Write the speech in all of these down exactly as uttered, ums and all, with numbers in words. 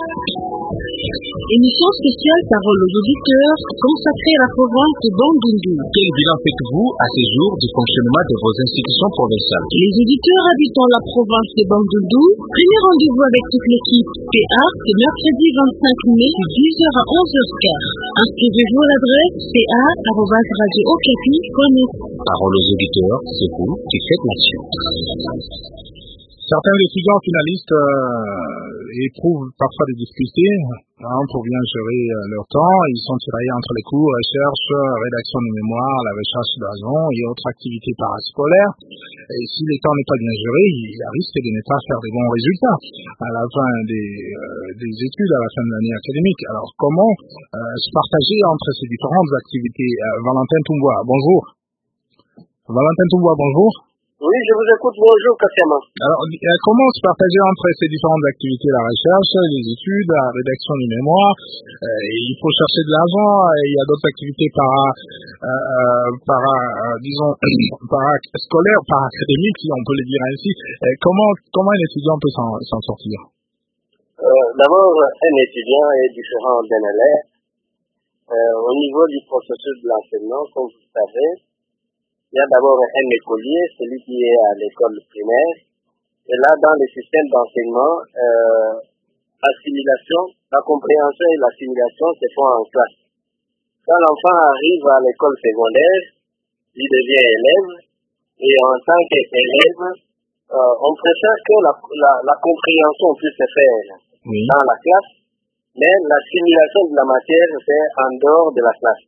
Émission spéciale Parole aux auditeurs consacrée à la province de Bandundu. Quel bilan faites-vous à ce jour du fonctionnement de vos institutions provinciales? Les auditeurs habitant la province de Bandundu, prenez rendez-vous avec toute l'équipe P A ce mercredi vingt-cinq mai de dix heures à onze heures quinze. Inscrivez-vous à l'adresse p a arobase radio okapi point net. Parole aux auditeurs, c'est vous qui faites la science. Certains étudiants finalistes euh, éprouvent parfois des difficultés hein, pour bien gérer euh, leur temps. Ils sont tiraillés entre les cours, recherche, rédaction de mémoire, la recherche d'agents et autres activités parascolaires. Et si le temps n'est pas bien géré, il y a risque de ne pas faire de bons résultats à la fin des, euh, des études, à la fin de l'année académique. Alors comment euh, se partager entre ces différentes activités? euh, Valentin Toumbois, bonjour. Valentin Toumbois, bonjour. Oui, je vous écoute. Bonjour, Kassiama. Alors, euh, comment se partager entre ces différentes activités, la recherche, les études, la rédaction du mémoire? euh, Il faut chercher de l'argent. Il y a d'autres activités para, euh, para euh, disons, para-scolaires, para-académiques, si on peut le dire ainsi. Euh, comment, comment un étudiant peut s'en, s'en sortir? euh, D'abord, un étudiant est différent d'un élève. Euh, au niveau du processus de l'enseignement, comme vous le savez, il y a d'abord un écolier, celui qui est à l'école primaire. Et là, dans le système d'enseignement, euh, assimilation, la compréhension et l'assimilation se font en classe. Quand l'enfant arrive à l'école secondaire, il devient élève. Et en tant qu'élève, euh, on préfère que la, la, la compréhension puisse se faire oui. dans la classe, mais l'assimilation de la matière se fait en dehors de la classe.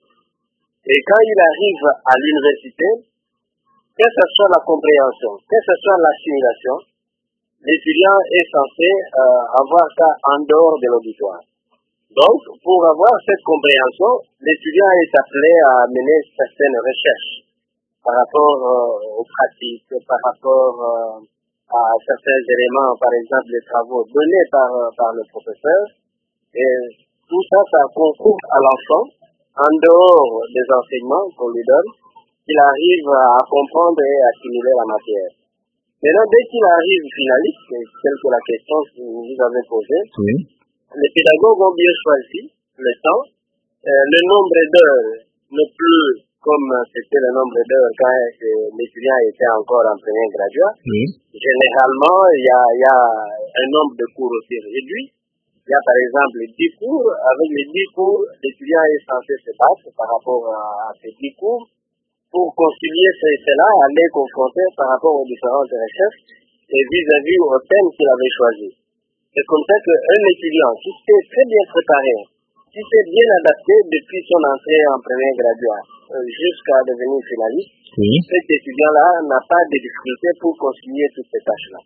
Et quand il arrive à l'université, que ce soit la compréhension, que ce soit l'assimilation, l'étudiant est censé euh, avoir ça en dehors de l'auditoire. Donc, pour avoir cette compréhension, l'étudiant est appelé à mener certaines recherches par rapport euh, aux pratiques, par rapport euh, à certains éléments, par exemple les travaux donnés par, euh, par le professeur. Et tout ça, ça concourt à l'enfant, en dehors des enseignements qu'on lui donne, qu'il arrive à comprendre et assimiler la matière. Maintenant, dès qu'il arrive finaliste, c'est telle que la question que vous avez posée, oui. les pédagogues ont bien choisi le temps. Euh, le nombre d'heures n'est plus comme c'était le nombre d'heures quand l'étudiant était encore en premier graduat. Oui. Généralement, il y a, y a un nombre de cours aussi réduit. Il y a par exemple dix cours. Avec les dix cours, l'étudiant est censé se battre par rapport à ces dix cours pour concilier cela, aller confronter par rapport aux différentes recherches et vis-à-vis au thème qu'il avait choisi. C'est comme ça qu'un étudiant qui s'est très bien préparé, qui s'est bien adapté depuis son entrée en premier graduat jusqu'à devenir finaliste, oui. cet étudiant-là n'a pas de difficulté pour concilier toutes ces tâches-là.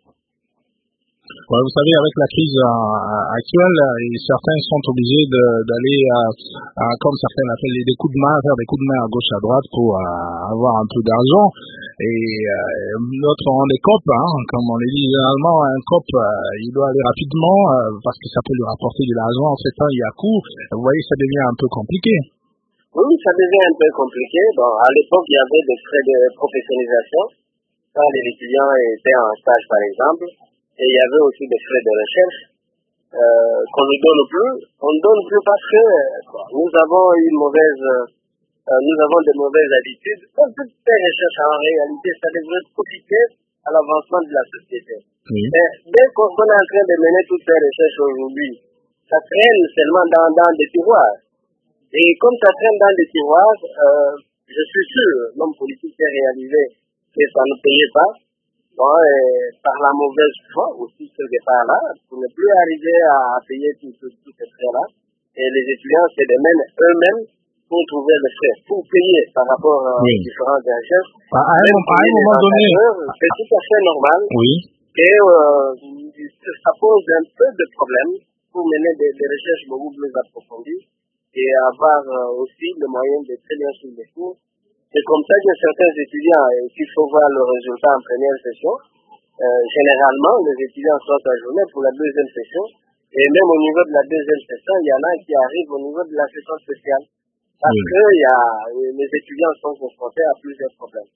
Ouais, vous savez, avec la crise euh, actuelle, et certains sont obligés de, d'aller, euh, euh, comme certains l'appellent, des coups de main, faire des coups de main à gauche à droite pour euh, avoir un peu d'argent. Et euh, notre on est cop, hein, comme on le dit généralement, un cop, euh, il doit aller rapidement euh, parce que ça peut lui rapporter de l'argent. En ce temps, il y a cours. Vous voyez, ça devient un peu compliqué. Oui, ça devient un peu compliqué. Bon, à l'époque, il y avait des frais de professionnalisation. Quand les étudiants étaient en stage, par exemple, et il y avait aussi des frais de recherche euh, qu'on ne donne plus. On ne donne plus parce que quoi, nous avons une mauvaise, euh, nous avons de mauvaises habitudes. Comme toutes ces recherches, en réalité, ça devrait profiter à l'avancement de la société. Oui. Mais dès qu'on est en train de mener toutes ces recherches aujourd'hui, ça traîne seulement dans, dans des tiroirs. Et comme ça traîne dans des tiroirs, euh, je suis sûr, l'homme politique s'est réalisé que ça ne payait pas. Bon, et par la mauvaise foi aussi, ce départ-là, pour ne plus arriver à payer tous tout, tout ces frais-là. Et les étudiants se démènent eux-mêmes pour trouver les frais, pour payer par rapport euh, oui. aux différentes recherches. À, à, un, à un moment donné, c'est tout à fait normal. Oui. Et euh, ça pose un peu de problème pour mener des, des recherches beaucoup plus approfondies et avoir euh, aussi le moyen de très bien suivre les cours. C'est comme ça que certains étudiants, et s'il faut voir le résultat en première session, euh, généralement, les étudiants sont ajournés pour la deuxième session. Et même au niveau de la deuxième session, il y en a qui arrivent au niveau de la session spéciale. Parce oui. que y a, les étudiants sont confrontés à plusieurs problèmes.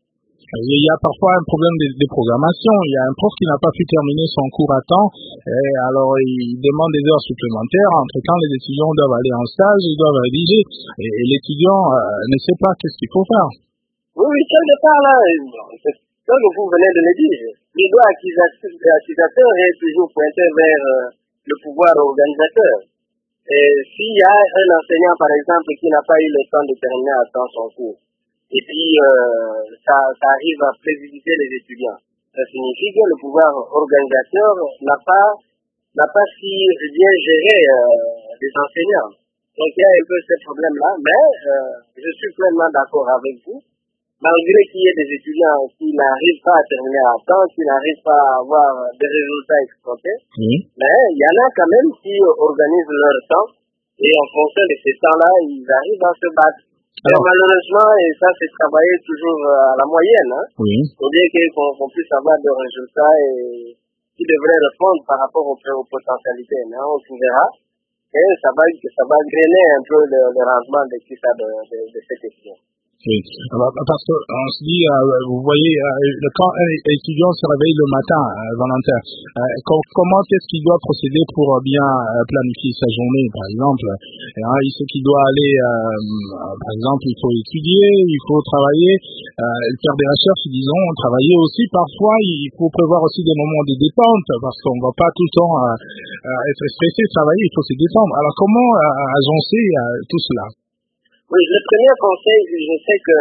Il y a parfois un problème de, de programmation. Il y a un prof qui n'a pas pu terminer son cours à temps, et alors il demande des heures supplémentaires. Entre-temps, les étudiants doivent aller en stage, ils doivent rédiger, et, et l'étudiant euh, ne sait pas qu'est-ce qu'il faut faire. Oui, oui, quelque part là, c'est comme vous venez de le dire, le doigt accusateur est toujours pointé vers euh, le pouvoir organisateur. Et s'il y a un enseignant, par exemple, qui n'a pas eu le temps de terminer à temps son cours, et puis euh, ça, ça arrive à préjudicer les étudiants, ça signifie que le pouvoir organisateur n'a pas, n'a pas si bien géré euh, les enseignants. Donc il y a un peu ce problème-là, mais euh, je suis pleinement d'accord avec vous. Malgré qu'il y ait des étudiants qui n'arrivent pas à terminer à temps, qui n'arrivent pas à avoir des résultats exploités, mmh. mais il y en a quand même qui organisent leur temps, et en fonction de ces temps-là, ils arrivent à se battre. Alors, et malheureusement, et ça c'est travailler toujours à la moyenne, hein, oui. Au lieu qu'on qu'on puisse avoir des résultats et qui devraient répondre par rapport aux, aux potentialités. Mais on verra, et ça va, ça va grainer un peu le, le rendement de, de, de, de ces questions. Oui. Parce qu'on se dit, euh, vous voyez, euh, quand un étudiant se réveille le matin, euh, Valentin, euh, com- comment est-ce qu'il doit procéder pour bien euh, planifier sa journée, par exemple? Et, hein, il sait qu'il doit aller, euh, par exemple, il faut étudier, il faut travailler, euh, faire des recherches, disons, travailler aussi. Parfois, il faut prévoir aussi des moments de détente, parce qu'on ne va pas tout le temps euh, euh, être stressé, travailler, il faut se détendre. Alors, comment euh, agencer euh, tout cela? Oui, le premier conseil, je sais que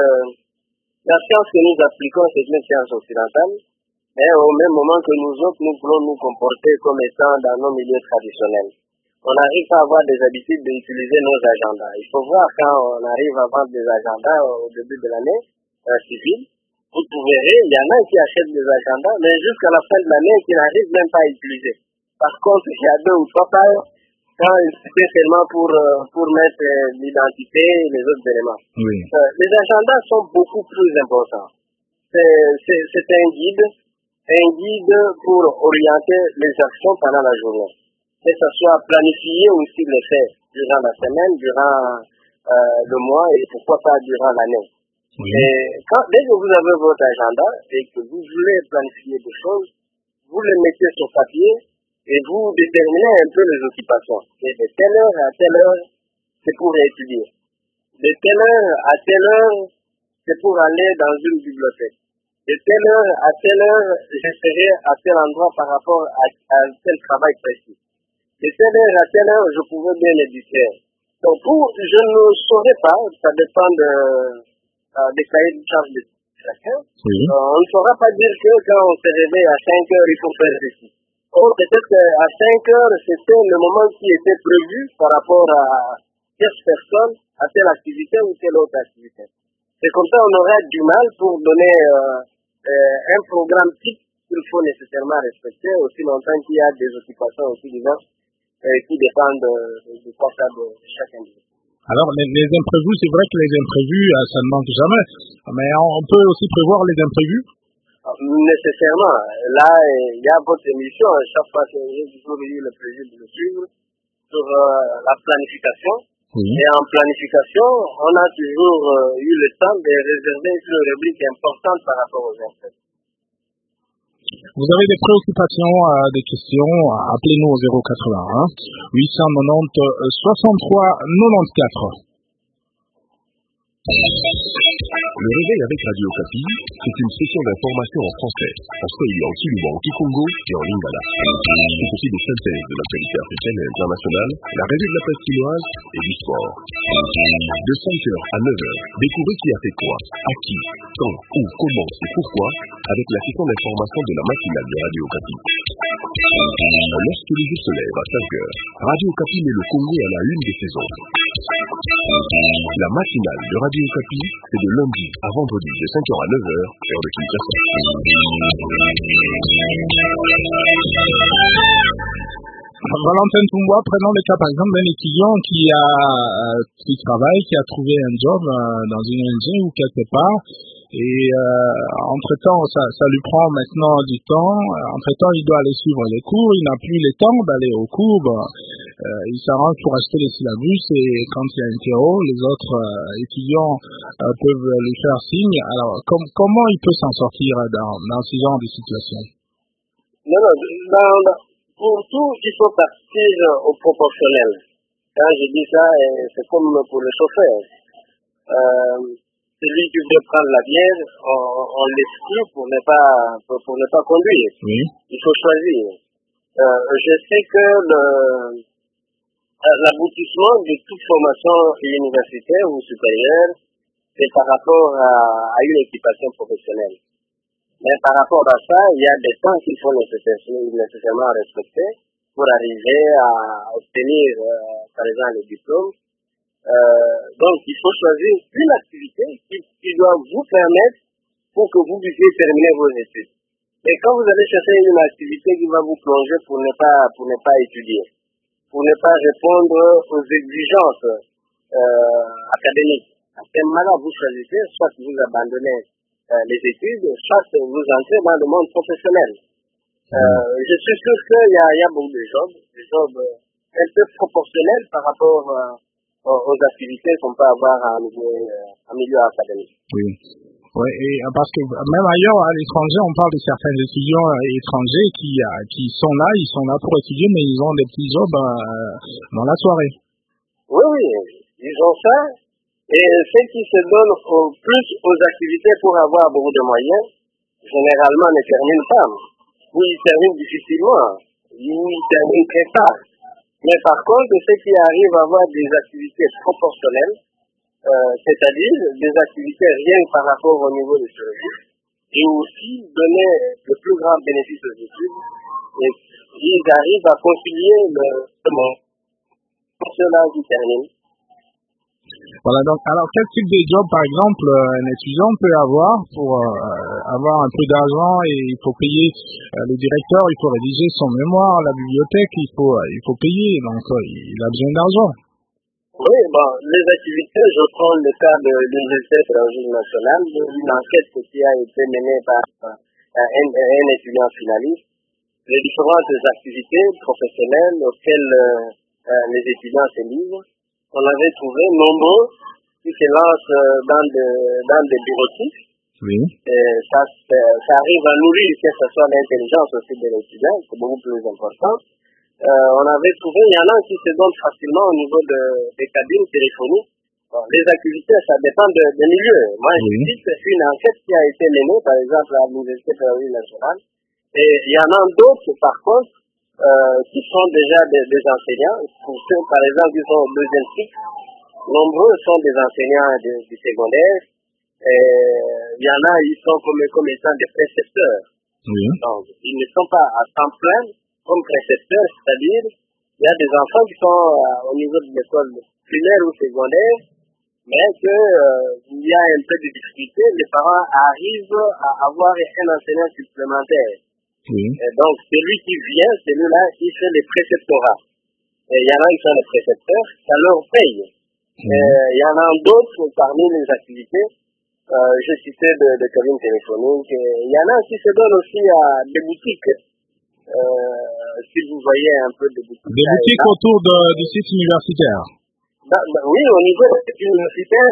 la science que nous appliquons, c'est une science occidentale, mais au même moment que nous autres, nous voulons nous comporter comme étant dans nos milieux traditionnels. On n'arrive pas à avoir des habitudes d'utiliser nos agendas. Il faut voir quand on arrive à vendre des agendas au début de l'année euh, civile, vous verrez, il y en a qui achètent des agendas, mais jusqu'à la fin de l'année, qui n'arrivent même pas à utiliser. Par contre, il y a deux ou trois pages, quand c'était seulement pour, euh, pour mettre euh, l'identité et les autres éléments. Oui. Euh, les agendas sont beaucoup plus importants. C'est, c'est, c'est un guide, un guide pour orienter les actions pendant la journée. Que ce soit planifier aussi les faits durant la semaine, durant euh, le mois et pourquoi pas durant l'année. Oui. Et quand, dès que vous avez votre agenda et que vous voulez planifier des choses, vous les mettez sur papier et vous déterminez un peu les occupations. Et de telle heure à telle heure, c'est pour étudier. De telle heure à telle heure, c'est pour aller dans une bibliothèque. De telle heure à telle heure, je serai à tel endroit par rapport à, à tel travail précis. De telle heure à telle heure, je pouvais bien les distraire. Donc, pour, je ne saurais pas, ça dépend de, euh, des cahiers de charge de chacun. Oui. Euh, on ne saura pas dire que quand on se réveille à cinq heures, il faut faire ceci. Or, peut-être qu'à cinq heures, c'était le moment qui était prévu par rapport à telle personne, à telle activité ou telle autre activité. C'est comme ça on aurait du mal pour donner euh, euh, un programme type qu'il faut nécessairement respecter, aussi longtemps qu'il y a des occupations aussi diverses euh, qui dépendent du constat de chaque individu. Alors, les, les imprévus, c'est vrai que les imprévus, ça ne manque jamais, mais on peut aussi prévoir les imprévus? Nécessairement. Là, il y a votre émission, chaque fois que j'ai toujours eu le plaisir de le suivre, sur euh, la planification. Oui. Et en planification, on a toujours euh, eu le temps de réserver une rubrique importante par rapport aux imprévus. Vous avez des préoccupations, euh, des questions, appelez-nous au zéro quatre-vingt-un huit cent quatre-vingt-dix soixante-trois quatre-vingt-quatorze. Le réveil avec Radio Okapi, c'est une session d'information en français, en swahili, en kiluba, en kikongo et en lingala. C'est aussi des synthèses de l'actualité africaine et internationale, la revue de la presse chinoise et du sport. De cinq heures à neuf heures, découvrez qui a fait quoi, à qui, quand, où, comment et pourquoi, avec la session d'information de la matinale de Radio Okapi. Lorsque le jour se lève à cinq heures, Radio Okapi met le Congo à la une des saisons. La matinale de Radio Okapi, c'est de lundi à vendredi de cinq heures à neuf heures, heure de Kinshasa. Valentin Toumbois, prenons le cas par exemple d'un étudiant qui a euh, qui travaille, qui a trouvé un job euh, dans une O N G ou quelque part, et euh, entre-temps, ça, ça lui prend maintenant du temps, entre-temps il doit aller suivre les cours, il n'a plus le temps d'aller aux cours, bon. euh, ils s'arrangent pour acheter les syllabus et quand il y a un terreau, les autres euh, étudiants euh, peuvent lui faire signe. Alors, com- comment il peut s'en sortir dans, dans ce genre de situation? Non, non, dans, dans, pour tout, il faut partir au proportionnel. Quand je dis ça, c'est comme pour le chauffeur. Euh, celui qui veut prendre la bière, on, on l'exclut pour ne pas, pour, pour ne pas conduire. Oui. Il faut choisir. Euh, je sais que le, l'aboutissement de toute formation universitaire ou supérieure, c'est par rapport à, à une équipation professionnelle. Mais par rapport à ça, il y a des temps qu'il faut nécessairement respecter pour arriver à obtenir, euh, par exemple, le diplôme. Euh, donc, il faut choisir une activité qui, qui doit vous permettre pour que vous puissiez terminer vos études. Et quand vous allez chercher une activité qui va vous plonger pour ne pas, pour ne pas étudier, pour ne pas répondre aux exigences euh, académiques, à ce moment-là, vous choisissez, soit vous abandonnez euh, les études, soit vous entrez dans le monde professionnel. Euh, je suis sûr qu'il y a, il y a beaucoup de jobs, des jobs euh, un peu proportionnels par rapport euh, aux activités qu'on peut avoir en milieu, euh, en milieu académique. Oui. Oui, et parce que même ailleurs, à l'étranger, on parle de certains étudiants étrangers qui, qui sont là, ils sont là pour étudier, mais ils ont des petits jobs euh, dans la soirée. Oui, oui, ils ont ça. Et ceux qui se donnent au plus aux activités pour avoir beaucoup de moyens, généralement ne terminent pas. Ou ils terminent difficilement, ou ils terminent très tard. Mais par contre, ceux qui arrivent à avoir des activités proportionnelles, euh, c'est-à-dire des activités rien que par rapport au niveau des services, et aussi donner le plus grand bénéfice aux études, et ils arrivent à concilier le monde. Pour cela, ils terminent. Voilà, donc, alors, quel type de job, par exemple, un étudiant peut avoir pour euh, avoir un peu d'argent et il faut payer euh, le directeur, il faut rédiger son mémoire, la bibliothèque, il faut, euh, il faut payer, donc euh, il a besoin d'argent. Oui, bon, les activités, je prends le cas de l'Université pédagogique nationale, une enquête qui a été menée par euh, un, un étudiant finaliste, les différentes activités professionnelles auxquelles euh, euh, les étudiants se livrent. On avait trouvé nombreux qui se lancent dans, de, dans des bureautiques. Oui. Et ça, ça arrive à nourrir, que ce soit l'intelligence aussi de l'étudiant, c'est beaucoup plus important. Euh, on avait trouvé, il y en a qui se donnent facilement au niveau de, des cabines téléphoniques. Bon, les activités, ça dépend de, de milieu. Moi, oui. Je dis que c'est une enquête qui a été menée, par exemple, à l'Université pédagogique nationale. Et il y en a d'autres, par contre, Euh, qui sont déjà des, des enseignants. Pour ceux, par exemple, qui sont au deuxième cycle, nombreux sont des enseignants de, du secondaire. Et il y en a, ils sont comme, comme étant des précepteurs. Oui. Donc, ils ne sont pas à temps plein comme précepteurs, c'est-à-dire, il y a des enfants qui sont euh, au niveau de l'école primaire ou secondaire, mais que euh, il y a un peu de difficulté, les parents arrivent à avoir un enseignant supplémentaire. Oui. Et donc, celui qui vient, celui-là, il fait les préceptorats. Et il y en a qui sont les précepteurs, ça leur paye. Mm-hmm. Et il y en a d'autres parmi les activités. Euh, je citais de, de cabines téléphoniques. Il y en a qui se donnent aussi à des boutiques. Euh, si vous voyez un peu de boutiques. Des boutiques autour de, du site universitaire. Bah, bah, oui, au niveau du site universitaire,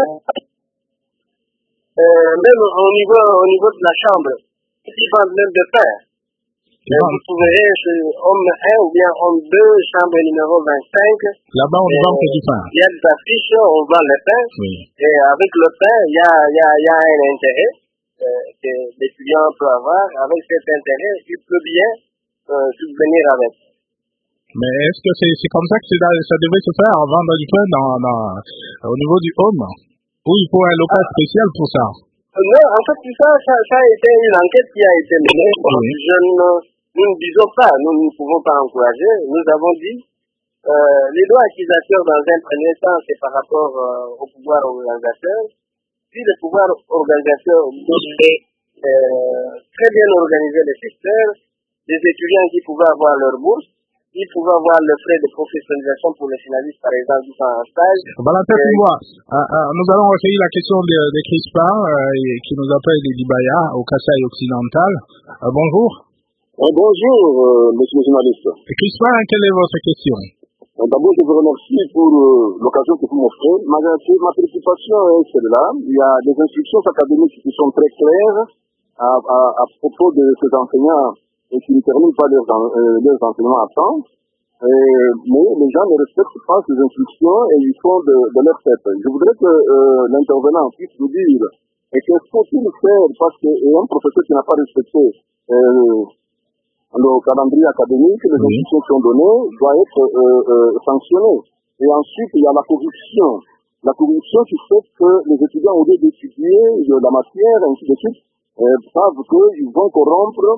euh, même au niveau, au niveau de la chambre. Ils vendent même de pain. Et vous trouverez chez homme un ou bien homme deux, chambre numéro vingt-cinq. Là-bas, on vend que du pain. Il y a des affiches, on vend le pain. Oui. Et avec le pain, il y a, il y a, il y a un intérêt euh, que l'étudiant peut avoir. Avec cet intérêt, il peut bien euh, subvenir avec. Mais est-ce que c'est, c'est comme ça que c'est, ça devait se faire, vendre du pain dans, dans, au niveau du home? Ou il faut un local ah. spécial pour ça? Non, en fait, ça, ça, ça a été une enquête qui a été menée. Bon, oui. Je ne, nous ne disons pas, nous ne pouvons pas encourager. Nous avons dit, euh, les lois accusateurs, dans un premier temps, c'est par rapport euh, au pouvoir organisateur. Si le pouvoir organisateur devait euh, très bien organiser le secteur, les étudiants qui pouvaient avoir leur bourse, ils pouvaient avoir le frais de professionnalisation pour les finalistes, par exemple, qui sont en stage. Valentin, euh, moi, euh, euh, nous allons recueillir la question de, de Crispin, euh, qui nous appelle de Dibaya, au Kasaï occidental. Euh, bonjour. Euh, bonjour, euh, monsieur le journaliste. Crispin, quelle est votre question? d'abord, je vous remercie pour euh, l'occasion que vous m'offrez. Ma, ma préoccupation est celle-là. Il y a des instructions académiques qui sont très claires à, à, à propos de ces enseignants et qui ne terminent pas leurs, euh, leurs enseignements à temps. Euh, mais les gens ne respectent pas ces instructions et ils font de, de leur tête. Je voudrais que euh, l'intervenant puisse vous dire et qu'est-ce faut-il faire parce qu'un professeur qui n'a pas respecté euh, le calendrier académique, les oui. instructions qui sont données, doit être euh, euh, sanctionné. Et ensuite, il y a la corruption. La corruption qui fait que les étudiants, au lieu d'étudier la matière, ainsi de suite, euh, savent qu'ils vont corrompre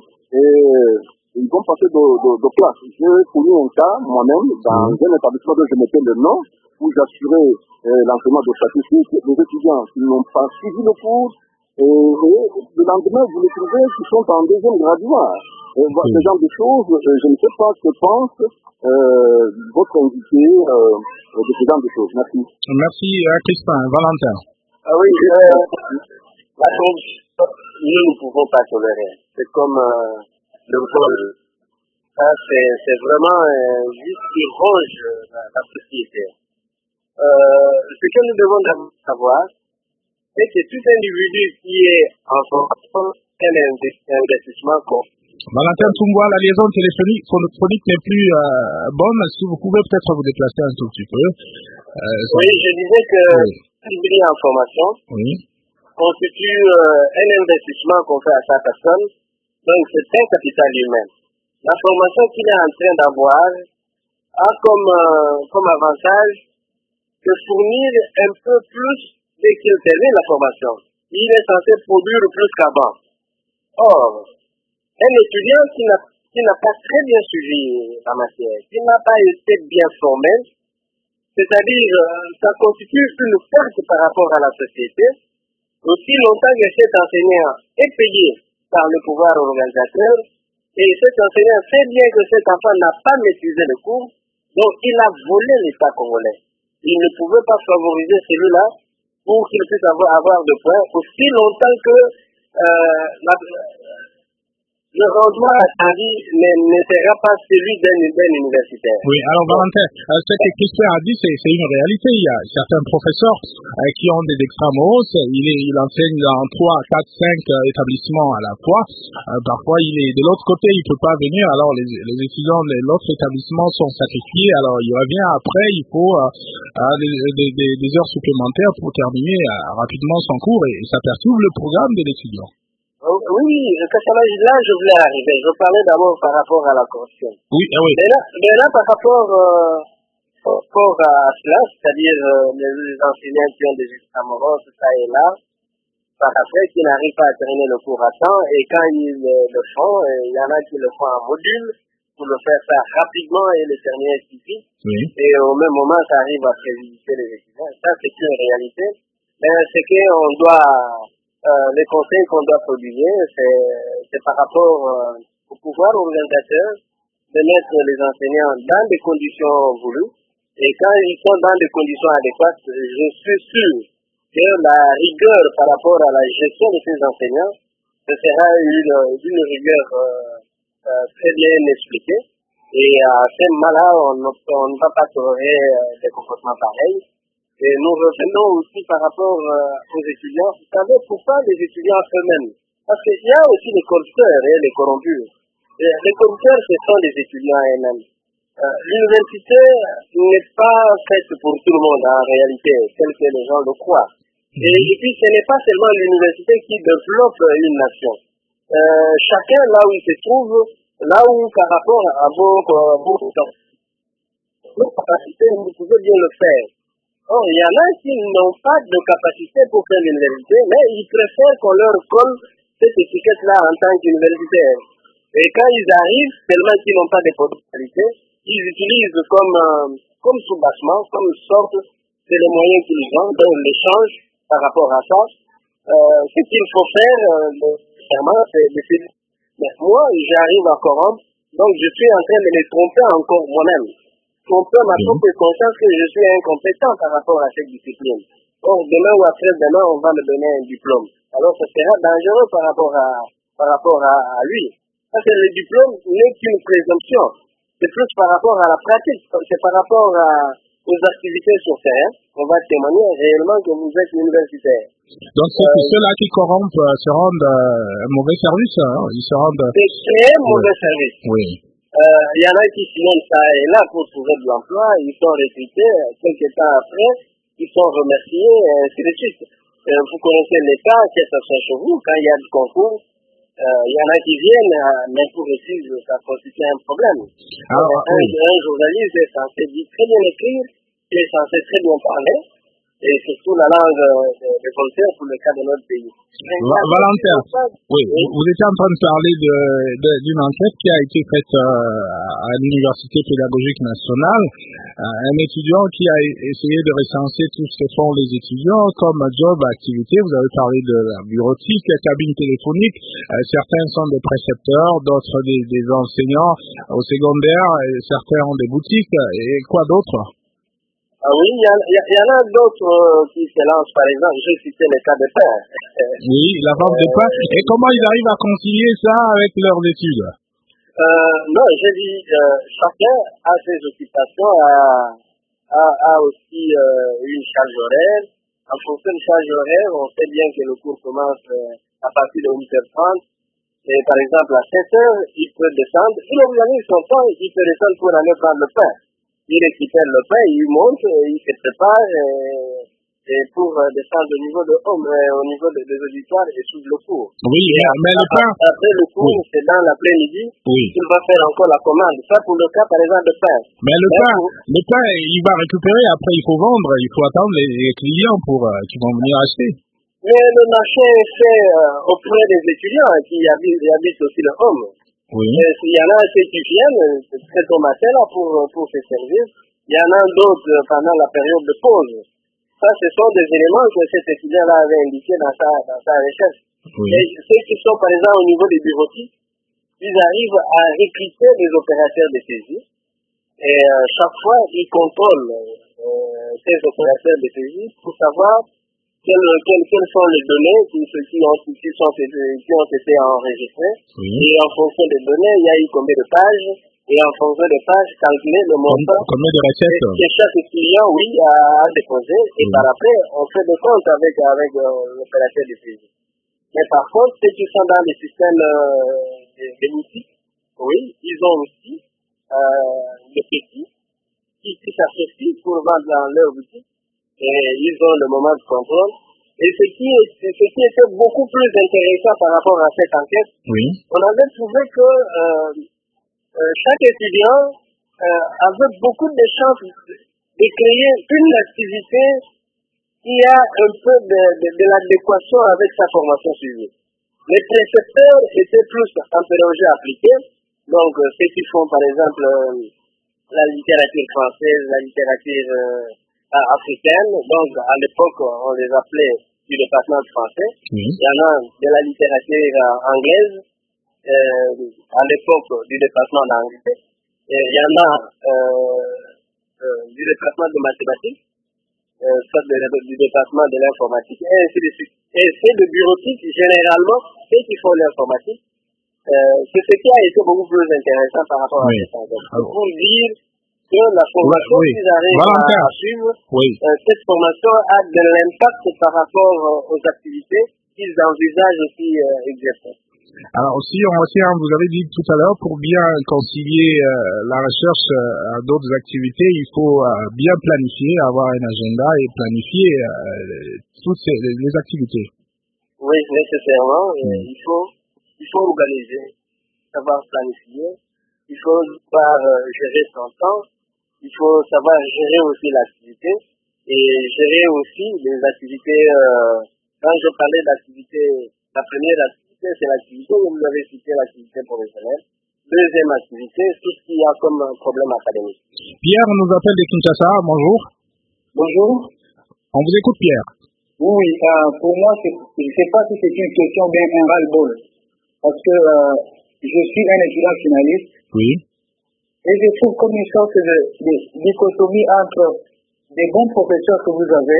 et ils vont passer de, de, de classe. J'ai connu un cas, moi-même, dans oui. un établissement dont je mettais le nom, où j'assurais euh, l'enseignement de statistiques, les étudiants qui n'ont pas suivi le cours, et, et le lendemain, vous les trouvez qui sont en deuxième graduat. Et oui. Ce genre de choses, je ne sais pas ce que pense euh, votre invité euh, de ce genre de choses. Merci. Merci à Crispin. Valentin. Ah oui, euh, la corruption, nous ne pouvons pas tolérer. C'est comme euh, le vol. Ça, c'est, c'est vraiment euh, juste qui ronge la, la société. Euh, ce que nous devons savoir, c'est que tout individu qui est en fonction d'un investissement compte. Valentin Tsungwa, la liaison téléphonique, phonique n'est plus euh, bonne. Si vous pouvez peut-être vous déplacer un tout petit peu. Euh, oui, je disais que publier oui. information oui. constitue euh, un investissement qu'on fait à sa personne. Donc, c'est un capital humain. L'information qu'il est en train d'avoir a comme, euh, comme avantage de fournir un peu plus dès qu'il termine la formation. Il est censé produire plus qu'avant. Or, un étudiant qui n'a, qui n'a pas très bien suivi la matière, qui n'a pas été bien formé, c'est-à-dire euh, ça constitue une perte par rapport à la société, aussi longtemps que cet enseignant est payé par le pouvoir organisateur, et cet enseignant sait bien que cet enfant n'a pas maîtrisé le cours, donc il a volé l'État congolais. Il ne pouvait pas favoriser celui-là pour qu'il puisse avoir, avoir de points, aussi longtemps que euh, la, le rendement à vie ne, ne sera pas celui d'un, d'un universitaire. Oui, alors Valentin, euh, ce que Crispin a dit, c'est, c'est une réalité. Il y a certains professeurs euh, qui ont des extramuros. Il, est, il enseigne dans trois, quatre, cinq euh, établissements à la fois. Euh, parfois, il est de l'autre côté, il ne peut pas venir. Alors, les, les étudiants de l'autre établissement sont sacrifiés. Alors, il revient après, il faut euh, euh, des, des, des, des heures supplémentaires pour terminer euh, rapidement son cours et, et ça perturbe le programme de l'étudiant. Oui, là, je voulais arriver. Je parlais d'abord par rapport à la corruption. Oui, ah oui. Mais là, mais là par rapport, euh, par rapport à cela, c'est-à-dire euh, les enseignants qui ont des extramuros, ça et là, par après, qui n'arrivent pas à terminer le cours à temps, et quand ils euh, le font, il y en a qui le font en module, pour le faire ça rapidement et le terminer suffit. Oui. Et au même moment, ça arrive à prévisiter les étudiants. Ça, c'est une réalité. Mais c'est qu'on doit... Euh, les conseils qu'on doit produire, c'est, c'est par rapport euh, au pouvoir organisateur de mettre les enseignants dans des conditions voulues. Et quand ils sont dans des conditions adéquates, je suis sûr que la rigueur par rapport à la gestion de ces enseignants, ce sera une, une rigueur euh, euh, très bien expliquée. Et à ce moment-là, on, on ne va pas tolérer euh, des comportements pareils. Et nous revenons aussi par rapport euh, aux étudiants. Vous savez pourquoi les étudiants eux-mêmes? Parce qu'il y a aussi les corrupteurs et les corrompus. Et les corrupteurs, ce sont les étudiants eux-mêmes. Euh, l'université n'est pas faite pour tout le monde en réalité, tel que les gens le croient. Et, et puis ce n'est pas seulement l'université qui développe une nation. Euh, chacun là où il se trouve, là où par rapport à vos, euh, vos, vos capacités, vous pouvez bien le faire. Or, il y en a qui n'ont pas de capacité pour faire l'université, mais ils préfèrent qu'on leur colle cette étiquette-là en tant qu'universitaire. Et quand ils arrivent, tellement qu'ils n'ont pas de potentialité, ils utilisent comme, euh, comme soubassement, comme sorte, c'est les moyens qu'ils ont, donc l'échange par rapport à ça. Euh, ce qu'il faut faire, euh, vraiment, c'est de faire. Mais moi, j'arrive à corrompre, donc je suis en train de les tromper encore moi-même. Tromper ma propre conscience que je suis incompétent par rapport à cette discipline. Or, demain ou après-demain, on va me donner un diplôme. Alors, ça sera dangereux par rapport à, par rapport à, à lui. Parce que le diplôme n'est qu'une présomption. c'est plus par rapport à la pratique, c'est par rapport à, aux activités sur terrain. On va témoigner réellement que vous êtes universitaire. Donc c'est euh, ceux-là qui corrompent euh, se rendent euh, un mauvais service, hein, ils se rendent... C'est très mauvais ouais. service. Oui. Il euh, y en a qui signent ça et là pour trouver de l'emploi, ils sont recrutés, quelques temps après, ils sont remerciés, et ainsi de suite. Euh, vous connaissez l'État, qu'est-ce que ça fait chez vous, quand il y a du concours, il euh, y en a qui viennent, euh, mais pour aussi, ça constitue un problème. Alors, un, oui. un journaliste est censé dire très bien écrire, il est censé très bien parler, et surtout la langue de, de volontaire pour le cas de notre pays. Valentin, oui, oui, vous étiez en train de parler de, de, d'une enquête qui a été faite euh, à l'Université pédagogique nationale. Euh, un étudiant qui a essayé de recenser tout ce que font les étudiants comme job, activité. Vous avez parlé de la bureautique, la cabine téléphonique. Euh, certains sont des précepteurs, d'autres des, des enseignants au secondaire, et certains ont des boutiques. Et quoi d'autre? Ah oui, il y, y, y en a d'autres euh, qui se lancent, par exemple, je citais le cas de pain. Oui, la vente euh, de pain. Et comment ils arrivent à concilier ça avec leurs études? euh, Non, je dis, euh, chacun a ses occupations, a, a, a aussi euh, une charge horaire. En fonction de charge horaire, on sait bien que le cours commence euh, à partir de huit heures trente. Et par exemple, à sept heures, il peut descendre. Il organise son temps, il peut descendre pour aller prendre le pain. Il récupère le pain, il monte, il se prépare et, et pour euh, descendre au niveau de homme, euh, au niveau de, des auditoires et suivre le cours. Oui, et mais, après, mais le pain... Après le cours, oui. C'est dans l'après-midi, oui. Il va faire encore la commande. Ça pour le cas, par exemple, de pain. Mais le mais pain, pour... le pain, il va récupérer, après il faut vendre, il faut attendre les, les clients pour euh, qui vont venir acheter. Mais le marché est fait euh, auprès des étudiants qui habitent, qui habitent aussi le homme. Oui. Il y en a ceux qui viennent très tôt matin là pour, pour se servir. Il y en a d'autres pendant la période de pause. Ça, ce sont des éléments que cet étudiant-là avait indiqués dans sa, dans sa recherche. Oui. Et ceux qui sont, par exemple, au niveau des bureautiques, ils arrivent à recruter les opérateurs de saisie. Et euh, chaque fois, ils contrôlent euh, ces opérateurs de saisie pour savoir quelles, quelles, quelles sont les données qui, qui, ont, qui, sont, qui ont été enregistrées. Oui. Et en fonction des données, il y a eu combien de pages. Et en fonction des pages, calculer le montant combien de recettes que chaque client, oui, a déposé. Et mmh. par après, on fait des comptes avec, avec euh, l'opérateur de saisie. Mais par contre, ceux qui sont dans les systèmes euh, des, des boutiques, oui, ils ont aussi euh, les petits qui, qui s'associent pour vendre dans leur boutique. Et ils ont le moment de contrôle. Et ce qui, est, ce qui était beaucoup plus intéressant par rapport à cette enquête, oui. On avait trouvé que euh, Euh, chaque étudiant euh, avait beaucoup de chances de créer une activité qui a un peu de, de, de l'adéquation avec sa formation suivie. Les précepteurs étaient plus interrogés appliqués, donc euh, ceux qui font par exemple euh, la littérature française, la littérature euh, africaine, donc à l'époque on les appelait du département français, mmh. Il y en a de la littérature euh, anglaise, Euh, à l'époque du département d'anglais, il y en a euh, euh, du département de mathématiques, euh, soit de, de, du département de l'informatique, et ainsi de suite. Et c'est de bureautique, généralement, ceux qui font l'informatique, euh, c'est ce qui a été beaucoup plus intéressant par rapport oui. à cette enquête. Pour dire que la formation oui. qu'ils arrivent à, à suivre, oui. euh, cette formation a de l'impact par rapport euh, aux activités qu'ils envisagent aussi euh, exercer. Alors aussi, on aussi, hein, vous avez dit tout à l'heure, pour bien concilier euh, la recherche euh, à d'autres activités, il faut euh, bien planifier, avoir un agenda et planifier euh, toutes ces, les, les activités. Oui, nécessairement. Mm. Il faut, il faut organiser, savoir planifier. Il faut savoir euh, gérer son temps. Il faut savoir gérer aussi l'activité et gérer aussi les activités. Euh, quand je parlais d'activité, la première activité, c'est l'activité, vous avez cité l'activité professionnelle. Deuxième activité, tout ce qu'il y a comme problème académique. Pierre nous appelle de Kinshasa, bonjour. Bonjour. On vous écoute, Pierre. Oui, euh, pour moi, c'est, je ne sais pas si c'est une question bien un ras-le-bol. Parce que euh, je suis un étudiant finaliste. Oui. Et je trouve comme une sorte de, de dichotomie entre des bons professeurs que vous avez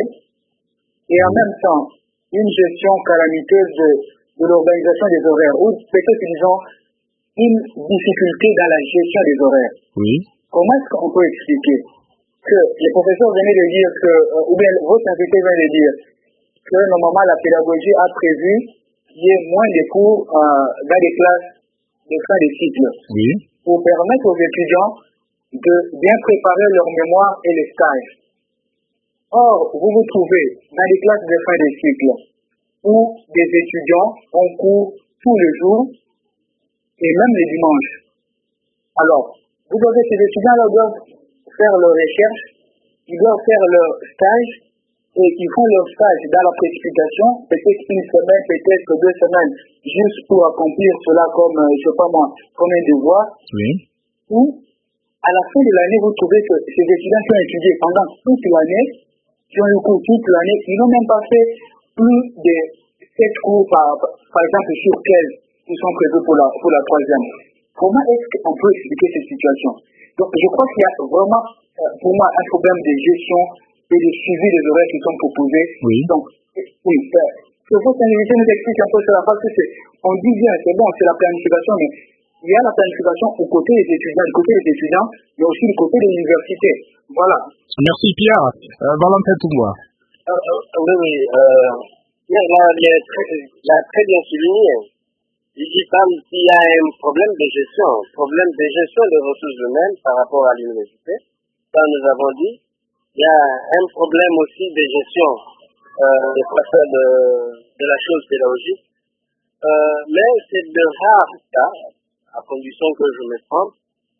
et en même temps une gestion calamiteuse de de l'organisation des horaires, ou peut-être disons une difficulté dans la gestion des horaires. Oui. Comment est-ce qu'on peut expliquer que les professeurs venaient de dire que, euh, ou bien votre invité vient de dire que normalement la pédagogie a prévu qu'il y ait moins de cours euh, dans les classes de fin de cycle. Oui. Pour permettre aux étudiants de bien préparer leur mémoire et les stages. Or, vous vous trouvez dans les classes de fin de cycle où des étudiants ont cours tous les jours et même les dimanches. Alors, vous avez ces étudiants-là doivent faire leurs recherches, ils doivent faire leur stage et ils font leur stage dans la précipitation, peut-être une semaine, peut-être deux semaines, juste pour accomplir cela comme, je ne sais pas moi, comme un devoir. Oui. Ou, à la fin de l'année, vous trouvez que ces étudiants qui ont étudié pendant toute l'année, qui ont eu cours toute l'année, ils n'ont même pas fait plus de sept cours par, par exemple sur quinze qui sont prévus pour la, pour la troisième. Comment est-ce qu'on peut expliquer cette situation? Donc, je crois qu'il y a vraiment, euh, pour moi, un problème de gestion et de suivi des horaires qui sont proposés. Oui. Donc, oui, euh, que votre invité nous explique un peu cela, parce que c'est, on dit bien, c'est bon, c'est la planification, mais il y a la planification au côté des étudiants, du côté des étudiants, mais aussi du côté de l'université. Voilà. Merci Pierre. Euh, Valentin Toumboua. Euh, euh, oui, oui. Euh, Pierre l'a, l'a très bien souligné. Il dit quand il y a un problème de gestion, problème de gestion des ressources humaines par rapport à l'université. Ça, nous avons dit. Il y a un problème aussi de gestion euh, de, de, de la chose pédagogique. Euh, mais c'est de rares cas, à condition que je me trompe,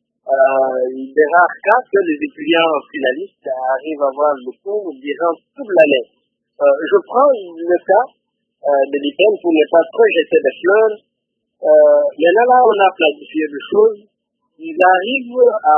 euh, de rares cas que les étudiants finalistes arrivent à avoir le cours durant toute l'année. Euh, je prends le cas euh, de l'I P E M pour ne pas trop jeter des fleurs. Euh, maintenant, là, on a planifié des choses. Ils arrivent à,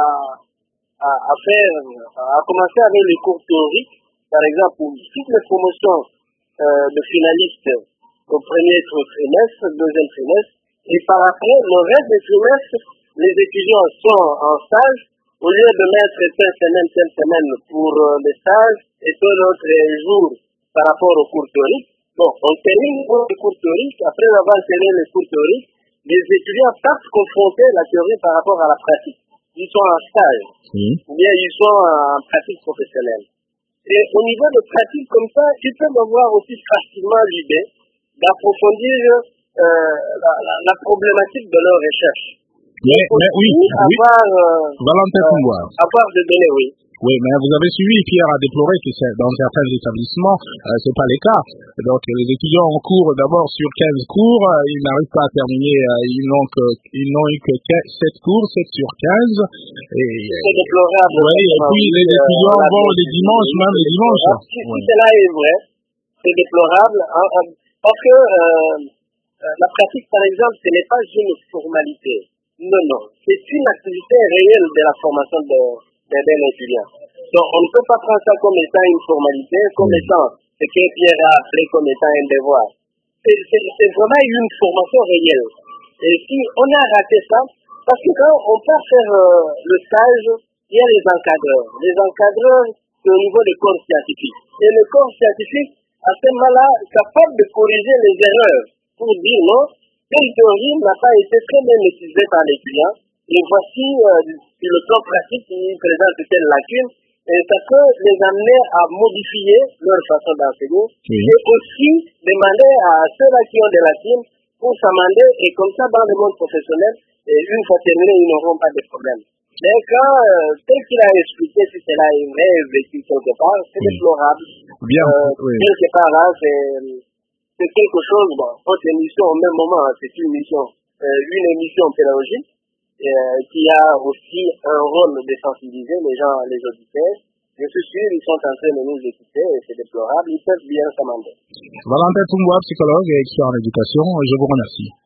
à, à faire, à commencer avec les cours théoriques. Par exemple, pour toutes les promotions euh, de finalistes au premier trimestre, deuxième trimestre, et par après, le reste des trimestres, les étudiants sont en stage. Au lieu de mettre telle semaine, telle semaine pour euh, les stages et tel autre jour par rapport aux cours théoriques, bon, on termine les cours théoriques. Après avoir terminé les cours théoriques, les étudiants savent confronter la théorie par rapport à la pratique. Ils sont en stage, Oui. ou bien ils sont en pratique professionnelle. Et au niveau de pratique comme ça, ils peuvent avoir aussi facilement l'idée d'approfondir euh, la, la, la problématique de leur recherche. Mais, mais oui, oui. Avoir, euh, Valentin euh, Toumboua. avoir des données, oui. Oui, mais vous avez suivi, Pierre a déploré que dans certains établissements, euh, c'est pas le cas. Donc, les étudiants en cours, d'abord sur quinze cours, euh, ils n'arrivent pas à terminer, euh, ils n'ont que, ils n'ont eu que sept cours, sept sur quinze. Et, c'est déplorable. Oui, et puis les euh, étudiants euh, vont les dimanches, même les dimanches. Si, oui. si cela est vrai, c'est déplorable, hein, parce que euh, la pratique, par exemple, ce n'est pas une formalité. Non, non. C'est une activité réelle de la formation de d'un étudiant. Donc, on ne peut pas prendre ça comme étant une formalité, comme étant ce que Pierre a appelé comme étant un devoir. C'est, c'est, c'est vraiment une formation réelle. Et si on a raté ça, parce que quand on part faire euh, le stage, il y a les encadreurs. Les encadreurs, c'est au niveau des corps scientifiques. Et le corps scientifique, à ce moment-là, est capable de corriger les erreurs pour dire non, telle théorie n'a pas été très bien maîtrisée par l'étudiant. Et voici, euh, sur le plan pratique, ils présentent telle lacune, et ça peut les amener à modifier leur façon d'enseigner, oui. Et aussi demander à ceux-là qui ont des lacunes pour s'amender, et comme ça, dans le monde professionnel, et une fois terminé, ils n'auront pas de problème. Mais quand, euh, tel qu'il a expliqué, si cela est vrai, vécu quelque part, c'est oui. déplorable. Bien, euh, oui. Quelque part là, c'est, c'est quelque chose, bon, votre émission, au même moment, c'est une émission, euh, une émission pédagogique, Euh, qui a aussi un rôle de sensibiliser les gens, les auditeurs. Je suis sûr, ils sont en train de nous écouter et c'est déplorable, ils peuvent bien s'amender. Valentin Toumboua, psychologue et expert en éducation, je vous remercie.